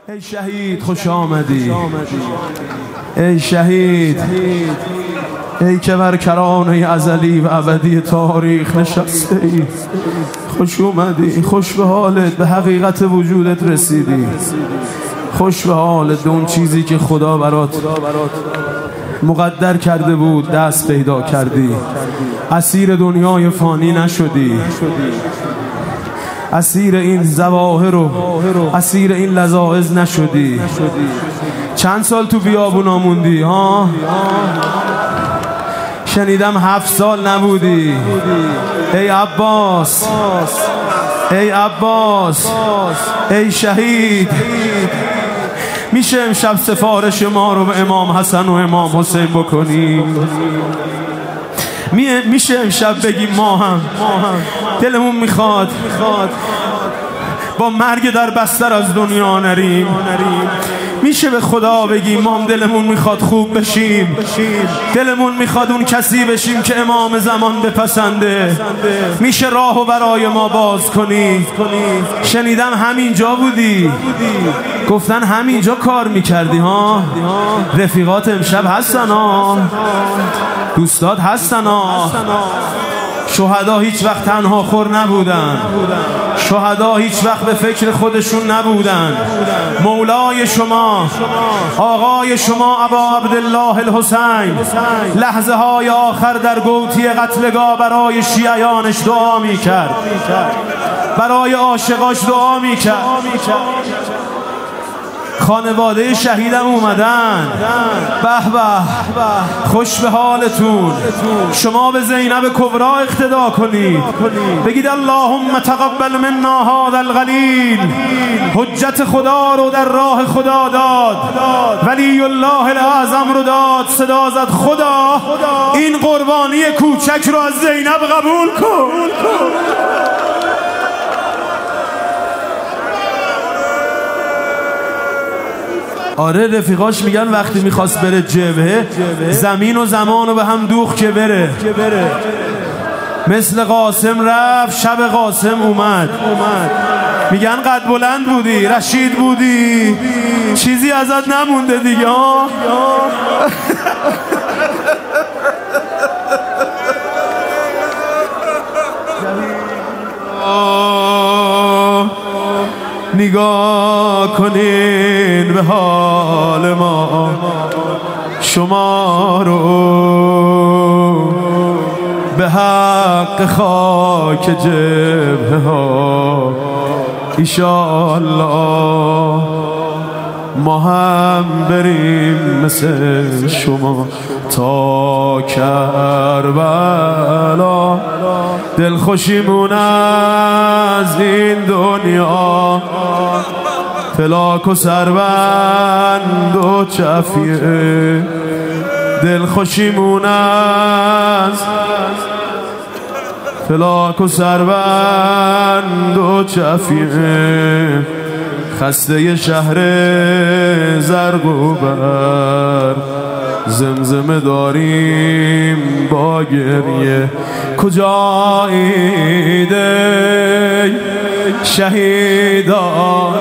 ای شهید خوش آمدی، ای شهید، ای که بر کرانه ازلی و ابدی تاریخ نشسته ای. خوش اومدی، خوش به حالت، به حقیقت وجودت رسیدی. خوش به حالت، اون چیزی که خدا برات مقدر کرده بود دست پیدا کردی. اسیر دنیای فانی نشدی، اسیر این ظواهر و اسیر این لذاذ نشدی. چند سال تو بیابونا موندی ها؟ شنیدم 7 سال نبودی. ای عباس، ای عباس، ای شهید، میشه امشب سفارش ما رو به امام حسن و امام حسین بکنیم؟ میشه امشب بگیم ما هم دلمون میخواد با مرگ در بستر از دنیا نریم؟ میشه به خدا بگیم ما هم دلمون میخواد خوب بشیم، دلمون میخواد اون کسی بشیم که امام زمان بپسنده؟ میشه راهو برای ما باز کنی؟ شنیدم همینجا بودی، گفتن همینجا کار میکردی ها؟ رفیقات امشب هستن ها؟ دوستات هستن ها؟ شهدا هیچ وقت تنها خور نبودن، شهدا هیچ وقت به فکر خودشون نبودن. مولای شما، آقای شما ابا عبدالله الحسین لحظه های آخر در گوتی قتلگاه برای شیعیانش دعا میکرد، برای عاشقاش دعا میکرد. خانواده شهیدم اومدن، به به، خوش به حالتون. شما به زینب کبرا اقتدا کنید، بگید اللهم تقبل منا هذا القلیل. حجت خدا رو در راه خدا داد، ولی الله الاعظم رو داد، صدا زد خدا این قربانی کوچک رو از زینب قبول کن. آره، رفیقاش میگن وقتی میخواست بره جبهه زمین و زمان رو به هم دوخت که بره. مثل قاسم رفت، شب قاسم اومد. میگن قد بلند بودی، رشید بودی، چیزی ازت نمونده دیگه ها. نگاه کنین به حال ما، شما رو به حق خاک جبهه ها ایشالله ما هم بریم مثل شما تا کربلا. دلخوشیمون از این دنیا فلاک و سربند و چفیه. دلخوشیمون از فلاک و سربند و چفیه. خسته شهر زرق و بر زمزمه داریم با گریه. کجایید ای شهیدان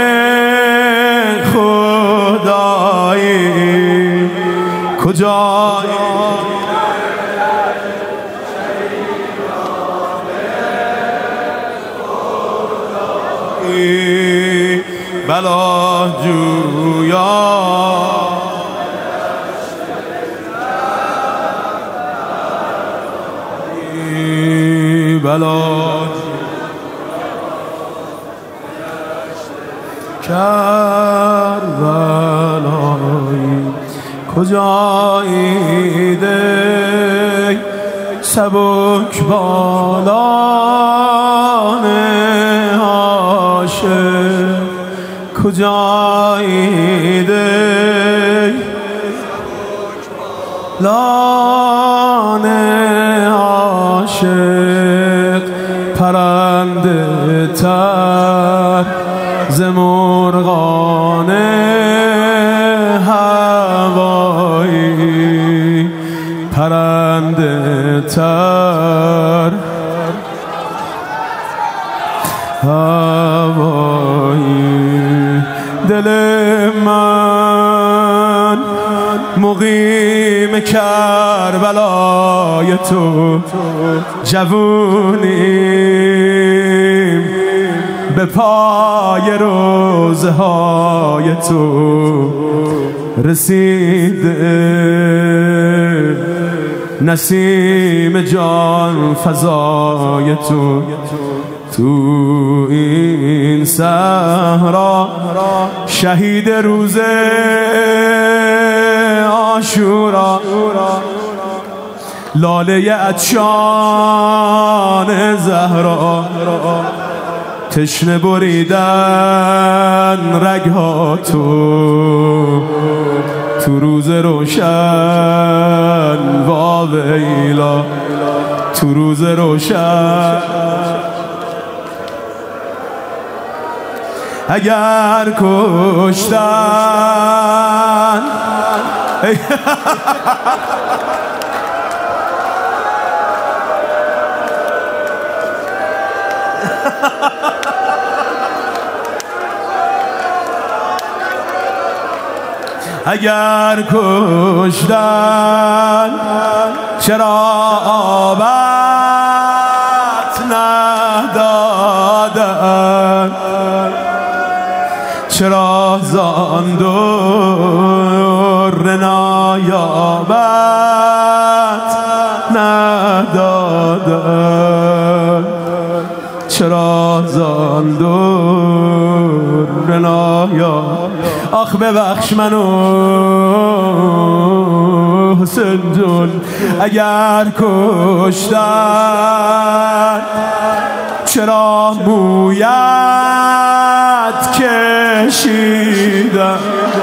خدایی؟ کجایید بلا جویا؟ بلا کربلایی کجایید ای سبک بالان عاشق؟ کجایید ای لان عاشق؟ پرنده تر ز مرغان هوایی، پرنده تر هوایی دل من مقیم کربلای تو جوونیم به پای روزه های تو رسیده نسیم جان فضای تو این صحرا شهید روز عاشورا لاله عطشان زهرا تشنه بریدن رگها تو روز روشن واویلا تو روز روشن اگر کشتن اگر کشتن چرا آبت ندادن چرا زان در نایابت ندادن چرا زان در نایابت آخ ببخش منو حسین جون اگر کشتن چرا مویت کشیدن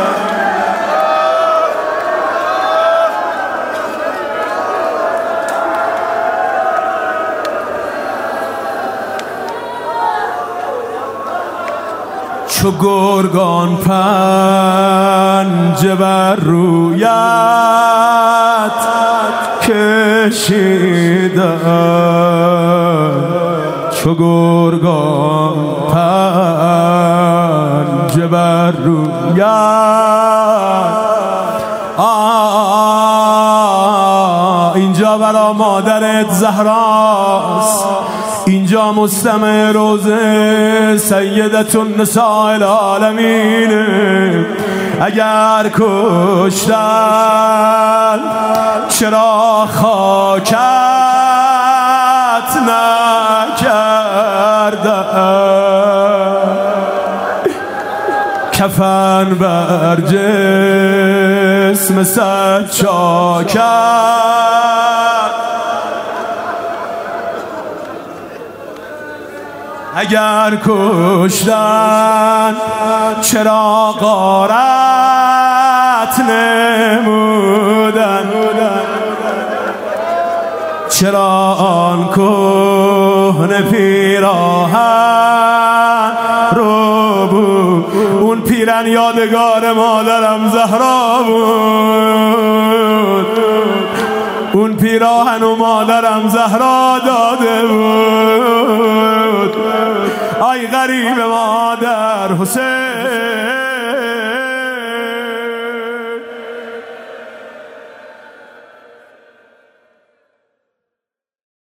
چو گرگان پنجه بر رویت کشیدن چو گرگان پنجه بر رویت اینجا برا مادرت زهراست اینجا مستمع روزه سیدت النساء العالمین اگر کشتن چرا خاکت نکردن کفن بر جسم سجاکت اگر کشتن چرا غارت نمودن چرا آن کهنه پیراهن رو بود اون پیرن یادگار مادرم زهرا بود اون پیراهن و مادرم زهرا داده بود آی غریب مادر حسین